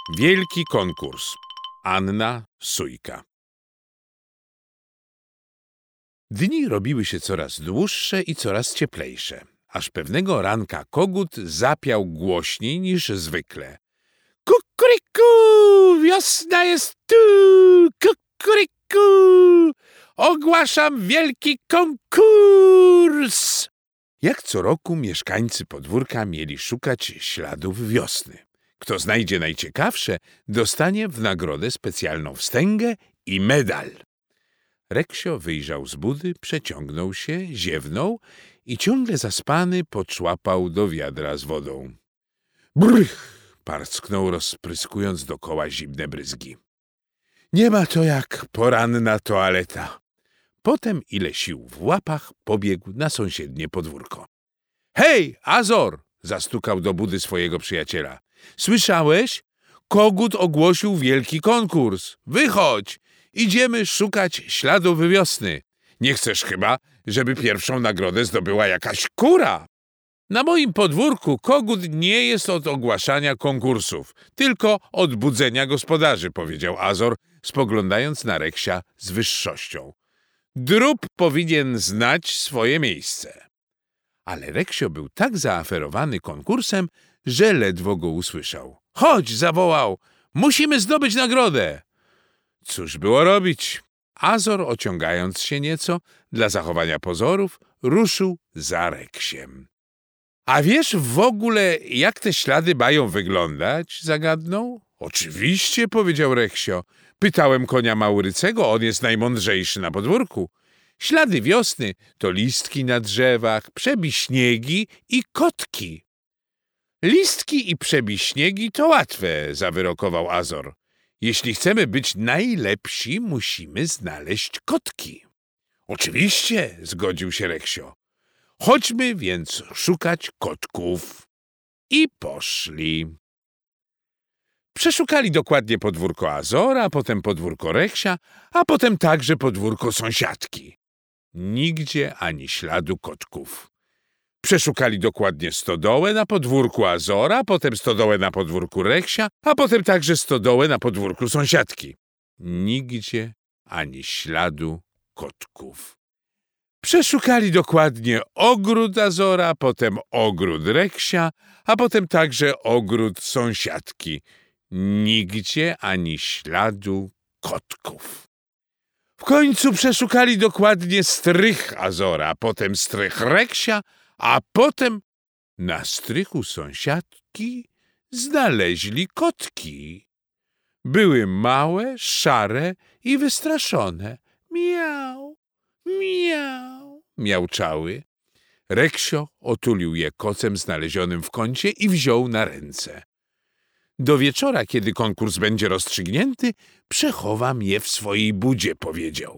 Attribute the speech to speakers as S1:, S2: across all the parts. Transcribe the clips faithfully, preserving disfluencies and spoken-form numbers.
S1: Wielki konkurs. Anna Sójka. Dni robiły się coraz dłuższe i coraz cieplejsze, aż pewnego ranka kogut zapiał głośniej niż zwykle. Kukuryku, wiosna jest tu, kukuryku, ogłaszam wielki konkurs. Jak co roku mieszkańcy podwórka mieli szukać śladów wiosny. Kto znajdzie najciekawsze, dostanie w nagrodę specjalną wstęgę i medal. Reksio wyjrzał z budy, przeciągnął się, ziewnął i ciągle zaspany poczłapał do wiadra z wodą. Brych! Parsknął, rozpryskując dokoła zimne bryzgi. Nie ma to jak poranna toaleta. Potem, ile sił w łapach, pobiegł na sąsiednie podwórko. Hej, Azor! Zastukał do budy swojego przyjaciela. Słyszałeś? Kogut ogłosił wielki konkurs. Wychodź! Idziemy szukać śladów wiosny. Nie chcesz chyba, żeby pierwszą nagrodę zdobyła jakaś kura? Na moim podwórku kogut nie jest od ogłaszania konkursów, tylko od budzenia gospodarzy, powiedział Azor, spoglądając na Reksia z wyższością. Drób powinien znać swoje miejsce. Ale Reksio był tak zaaferowany konkursem, że ledwo go usłyszał. Chodź, zawołał, musimy zdobyć nagrodę. Cóż było robić? Azor, ociągając się nieco dla zachowania pozorów, ruszył za Reksiem. A wiesz w ogóle, jak te ślady mają wyglądać? Zagadnął. Oczywiście, powiedział Reksio. Pytałem konia Maurycego, on jest najmądrzejszy na podwórku. Ślady wiosny to listki na drzewach, przebiśniegi i kotki. Listki i przebiśniegi to łatwe, zawyrokował Azor. Jeśli chcemy być najlepsi, musimy znaleźć kotki. Oczywiście, zgodził się Reksio. Chodźmy więc szukać kotków. I poszli. Przeszukali dokładnie podwórko Azora, potem podwórko Reksia, a potem także podwórko sąsiadki. Nigdzie ani śladu kotków. Przeszukali dokładnie stodołę na podwórku Azora, potem stodołę na podwórku Reksia, a potem także stodołę na podwórku sąsiadki. Nigdzie ani śladu kotków. Przeszukali dokładnie ogród Azora, potem ogród Reksia, a potem także ogród sąsiadki. Nigdzie ani śladu kotków. W końcu przeszukali dokładnie strych Azora, potem strych Reksia, a potem na strychu sąsiadki znaleźli kotki. Były małe, szare i wystraszone. Miau, miau, miauczały. Reksio otulił je kocem znalezionym w kącie i wziął na ręce. Do wieczora, kiedy konkurs będzie rozstrzygnięty, przechowam je w swojej budzie, powiedział.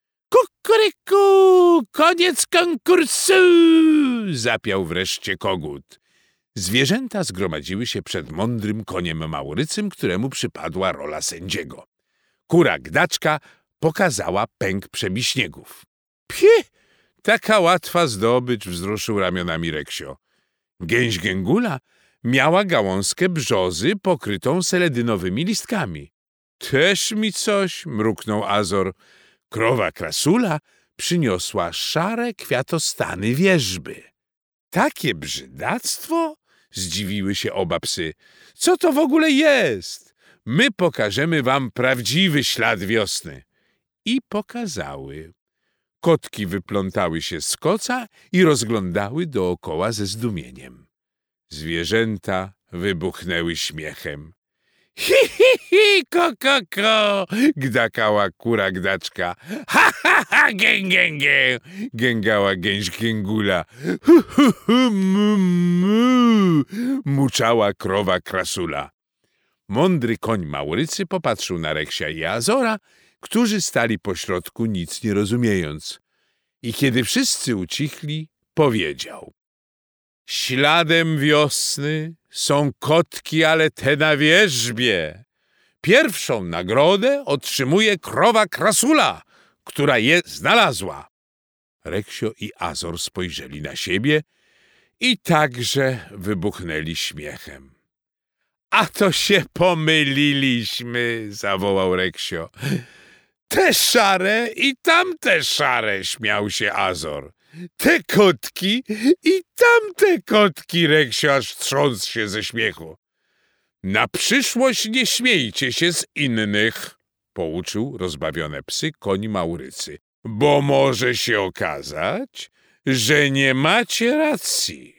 S1: Kukuryku, koniec konkursu! Zapiał wreszcie kogut. Zwierzęta zgromadziły się przed mądrym koniem Maurycym, któremu przypadła rola sędziego. Kura Gdaczka pokazała pęk przebiśniegów. Pie, taka łatwa zdobycz, wzruszył ramionami Reksio. Gęś Gęgula miała gałązkę brzozy pokrytą seledynowymi listkami. Też mi coś, mruknął Azor. Krowa Krasula przyniosła szare kwiatostany wierzby. Takie brzydactwo? Zdziwiły się oba psy. Co to w ogóle jest? My pokażemy wam prawdziwy ślad wiosny. I pokazały. Kotki wyplątały się z koca i rozglądały dookoła ze zdumieniem. Zwierzęta wybuchnęły śmiechem. Hi, hi, hi, ko, ko, ko, gdakała kura Gdaczka. Ha, ha, ha, gę, gę, gę, gęgała gęś Gęgula. Hu, hu, hu, mu, mu, muczała krowa Krasula. Mądry koń Maurycy popatrzył na Reksia i Azora, którzy stali pośrodku, nic nie rozumiejąc. I kiedy wszyscy ucichli, powiedział. Śladem wiosny są kotki, ale te na wierzbie. Pierwszą nagrodę otrzymuje krowa Krasula, która je znalazła. Reksio i Azor spojrzeli na siebie i także wybuchnęli śmiechem. A to się pomyliliśmy, zawołał Reksio. Te szare i tamte szare, śmiał się Azor. Te kotki i tamte kotki, Reksio aż trząsł się ze śmiechu. Na przyszłość nie śmiejcie się z innych, pouczył rozbawione psy koń Maurycy, bo może się okazać, że nie macie racji.